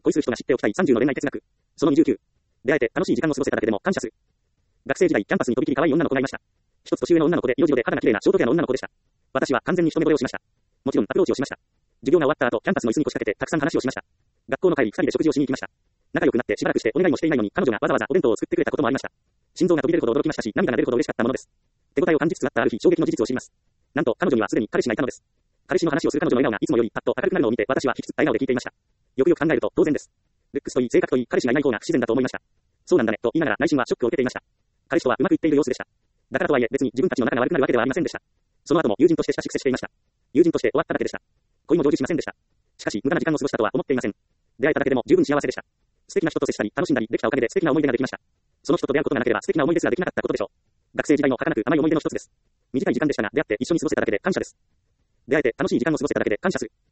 恋する人が知っておきたい30の恋愛哲学。その29。出会えて楽しい時間を過ごせただけでも感謝する。学生時代、キャンパスにとびきり可愛い女の子がいました。一つ年上の女の子で、色白で肌が綺麗なショートヘアの女の子でした。私は完全に一目惚れをしました。もちろんアプローチをしました。授業が終わった後、キャンパスの椅子に腰掛けてたくさん話をしました。学校の帰り、二人で食事をしに行きました。仲良くなってしばらくしてお願いもしていないのに、彼女がわざわざお弁当を作ってくれたこともありました。心臓が飛び出るほど驚きましたし、涙が出るほど嬉しかったものです。手応えを感じつつあったある日、衝撃の事実を知ります。なんと、彼女にはすでに彼氏がいたのです。彼氏の話をする彼女の笑顔がいつもよりパッと明るくなるのを見て、私は引きつった笑顔で聞いていました。よくよく考えると当然です。ルックスといい、性格といい、彼氏がいない方が不自然だと思いました。そうなんだね、と言いながら内心はショックを受けていました。彼氏とはうまくいっている様子でした。だからとはいえ別に自分たちの仲が悪くなるわけではありませんでした。その後も友人として親しく接していました。友人として終わっただけでした。恋も成就しませんでした。しかし無駄な時間を過ごしたとは思っていません。出会えただけでも十分幸せでした。素敵な人と接したり楽しんだりできたおかげで素敵な思い出ができました。その人と出会うことがなければ素敵な思い出すらできなかったことでしょう。学生時代の儚く甘い思い出の一つです。短い時間でしたが出会って一緒に過ごせただけで感謝です。出会えて楽しい時間を過ごせただけで感謝する。